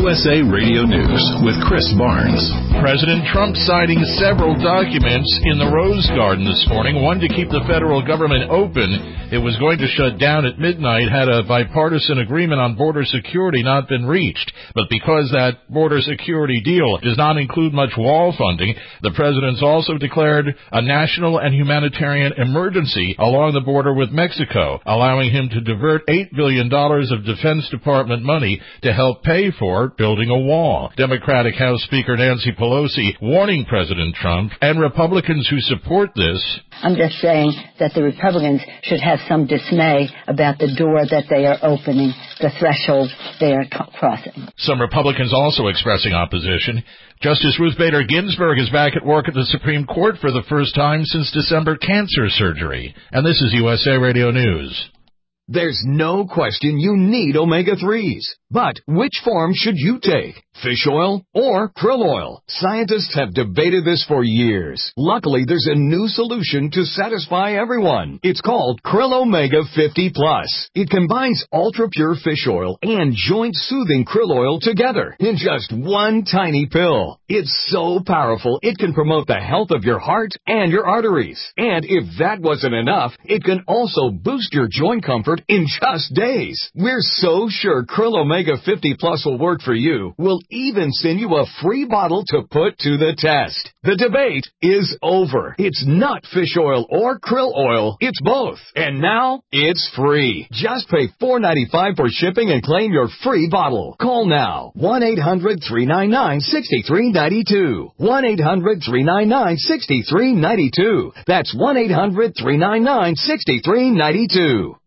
USA Radio News with Chris Barnes. President Trump signing several documents in the Rose Garden this morning. One to keep the federal government open. It was going to shut down at midnight had a bipartisan agreement on border security not been reached. But because that border security deal does not include much wall funding, the president's also declared a national and humanitarian emergency along the border with Mexico, allowing him to divert $8 billion of Defense Department money to help pay for building a wall. Democratic House Speaker Nancy Pelosi warning President Trump and Republicans who support this. I'm just saying that the Republicans should have some dismay about the door that they are opening, the threshold they are crossing. Some Republicans also expressing opposition. Justice Ruth Bader Ginsburg is back at work at the Supreme Court for the first time since December cancer surgery. And this is USA Radio News. There's no question you need omega-3s. But which form should you take? Fish oil or krill oil? Scientists have debated this for years. Luckily, there's a new solution to satisfy everyone. It's called Krill Omega 50 Plus. It combines ultra-pure fish oil and joint-soothing krill oil together in just one tiny pill. It's so powerful, it can promote the health of your heart and your arteries. And if that wasn't enough, it can also boost your joint comfort in just days. We're so sure Krill Omega 50 Plus will work for you. We'll even send you a free bottle to put to the test. The debate is over. It's not fish oil or krill oil. It's both. And now, it's free. Just pay $4.95 for shipping and claim your free bottle. Call now. 1-800-399-6392. 1-800-399-6392. That's 1-800-399-6392.